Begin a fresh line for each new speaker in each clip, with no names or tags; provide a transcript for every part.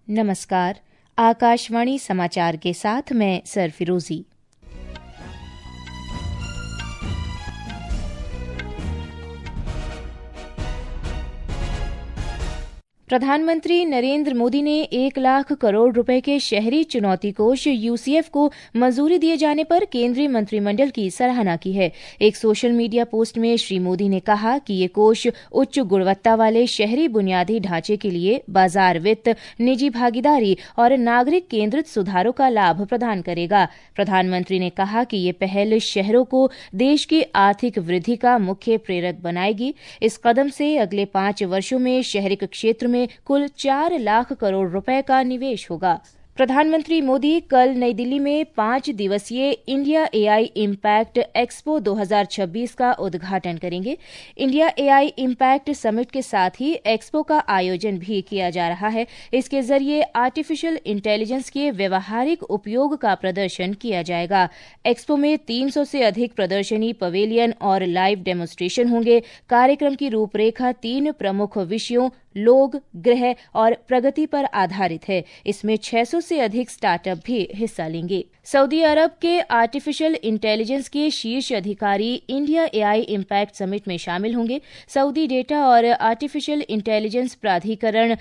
नमस्कार। आकाशवाणी समाचार के साथ मैं सरफिरोजी। प्रधानमंत्री नरेंद्र मोदी ने 1 लाख करोड़ रुपए के शहरी चुनौती कोष यूसीएफ को मंजूरी दिए जाने पर केंद्रीय मंत्रिमंडल की सराहना की है। एक सोशल मीडिया पोस्ट में श्री मोदी ने कहा कि ये कोष उच्च गुणवत्ता वाले शहरी बुनियादी ढांचे के लिए बाजार वित्त, निजी भागीदारी और नागरिक केंद्रित सुधारों का लाभ प्रदान करेगा। प्रधानमंत्री ने कहा कि ये पहल शहरों को देश की आर्थिक वृद्धि का मुख्य प्रेरक बनाएगी। इस कदम से अगले 5 वर्षों में शहरी क्षेत्र में कुल 4 लाख करोड़ रुपए का निवेश होगा। प्रधानमंत्री मोदी कल नई दिल्ली में 5 दिवसीय इंडिया एआई इम्पैक्ट एक्सपो 2026 का उद्घाटन करेंगे। इंडिया एआई इम्पैक्ट समिट के साथ ही एक्सपो का आयोजन भी किया जा रहा है। इसके जरिए आर्टिफिशियल इंटेलिजेंस के व्यावहारिक उपयोग का प्रदर्शन किया जाएगा। एक्सपो में 300 से अधिक प्रदर्शनी, पवेलियन और लाइव डेमोन्स्ट्रेशन होंगे। कार्यक्रम की रूपरेखा 3 प्रमुख विषयों लोग, गृह और प्रगति पर आधारित है। इसमें 600 से अधिक स्टार्टअप भी हिस्सा लेंगे। सऊदी अरब के आर्टिफिशियल इंटेलिजेंस के शीर्ष अधिकारी इंडिया एआई इम्पैक्ट समिट में शामिल होंगे। सऊदी डेटा और आर्टिफिशियल इंटेलिजेंस प्राधिकरण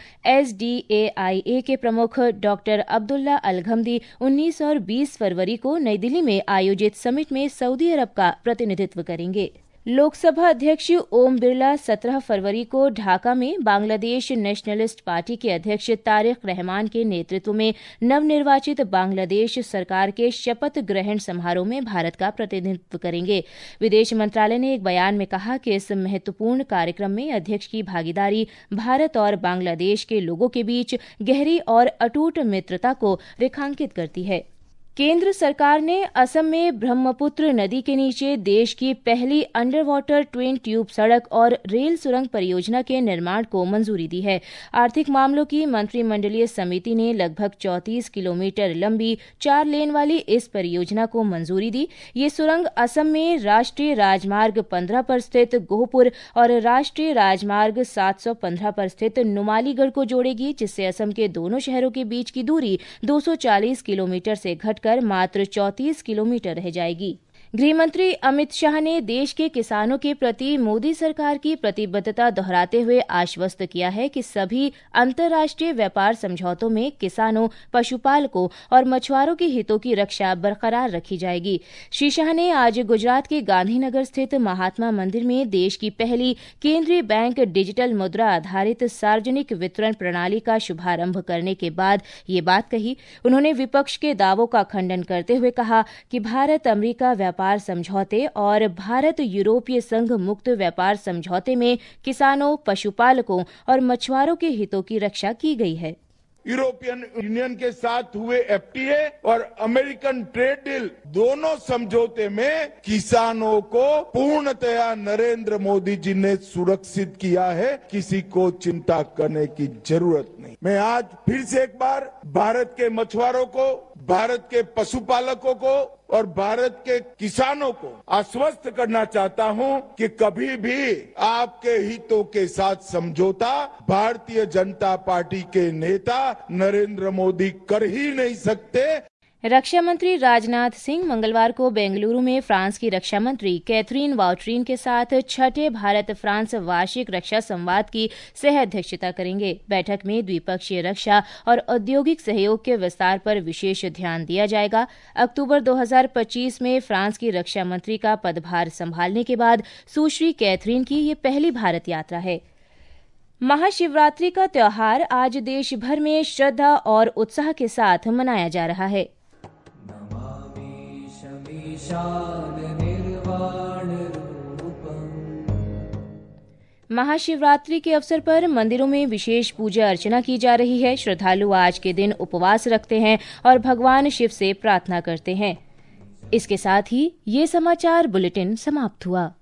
SDAIA के प्रमुख डॉक्टर अब्दुल्ला अल-गम्दी 19 और 20 फरवरी को नई दिल्ली में आयोजित समिट में सऊदी अरब का प्रतिनिधित्व करेंगे। लोकसभा अध्यक्ष ओम बिरला 17 फरवरी को ढाका में बांग्लादेश नेशनलिस्ट पार्टी के अध्यक्ष तारिक रहमान के नेतृत्व में नवनिर्वाचित बांग्लादेश सरकार के शपथ ग्रहण समारोह में भारत का प्रतिनिधित्व करेंगे। विदेश मंत्रालय ने एक बयान में कहा कि इस महत्वपूर्ण कार्यक्रम में अध्यक्ष की भागीदारी भारत और बांग्लादेश के लोगों के बीच गहरी और अटूट मित्रता को रेखांकित करती है। केंद्र सरकार ने असम में ब्रह्मपुत्र नदी के नीचे देश की पहली अंडर वाटर ट्विन ट्यूब सड़क और रेल सुरंग परियोजना के निर्माण को मंजूरी दी है। आर्थिक मामलों की मंत्रिमंडलीय समिति ने लगभग 34 किलोमीटर लंबी 4 लेन वाली इस परियोजना को मंजूरी दी। ये सुरंग असम में राष्ट्रीय राजमार्ग 15 पर स्थित गोहपुर और राष्ट्रीय राजमार्ग 715 पर स्थित नुमालीगढ़ को जोड़ेगी, जिससे असम के दोनों शहरों के बीच की दूरी 240 किलोमीटर से घटकर मात्र 34 किलोमीटर रह जाएगी। गृहमंत्री अमित शाह ने देश के किसानों के प्रति मोदी सरकार की प्रतिबद्धता दोहराते हुए आश्वस्त किया है कि सभी अंतर्राष्ट्रीय व्यापार समझौतों में किसानों, पशुपालकों और मछुआरों के हितों की रक्षा बरकरार रखी जाएगी। श्री शाह ने आज गुजरात के गांधीनगर स्थित महात्मा मंदिर में देश की पहली केंद्रीय बैंक डिजिटल मुद्रा आधारित सार्वजनिक वितरण प्रणाली का शुभारंभ करने के बाद ये बात कही। उन्होंने विपक्ष के दावों का खंडन करते हुए कहा कि भारत अमेरिका व्यापार समझौते और भारत यूरोपीय संघ मुक्त व्यापार समझौते में किसानों, पशुपालकों और मछुआरों के हितों की रक्षा की गई है।
यूरोपियन यूनियन के साथ हुए FTA और अमेरिकन ट्रेड डील दोनों समझौते में किसानों को पूर्णतया नरेंद्र मोदी जी ने सुरक्षित किया है। किसी को चिंता करने की जरूरत नहीं। मैं आज फिर से एक बार भारत के मछुआरों को, भारत के पशुपालकों को और भारत के किसानों को आश्वस्त करना चाहता हूं कि कभी भी आपके हितों के साथ समझौता भारतीय जनता पार्टी के नेता नरेंद्र मोदी कर ही नहीं सकते।
रक्षा मंत्री राजनाथ सिंह मंगलवार को बेंगलुरु में फ्रांस की रक्षा मंत्री कैथरीन वाउट्रीन के साथ 6ठे भारत फ्रांस वार्षिक रक्षा संवाद की सह-अध्यक्षता करेंगे। बैठक में द्विपक्षीय रक्षा और औद्योगिक सहयोग के विस्तार पर विशेष ध्यान दिया जाएगा। अक्टूबर 2025 में फ्रांस की रक्षा मंत्री का पदभार संभालने के बाद सुश्री कैथरीन की ये पहली भारत यात्रा है। महाशिवरात्रि का त्योहार आज देश भर में श्रद्धा और उत्साह के साथ मनाया जा रहा है। महाशिवरात्रि के अवसर पर मंदिरों में विशेष पूजा अर्चना की जा रही है। श्रद्धालु आज के दिन उपवास रखते हैं और भगवान शिव से प्रार्थना करते हैं। इसके साथ ही ये समाचार बुलेटिन समाप्त हुआ।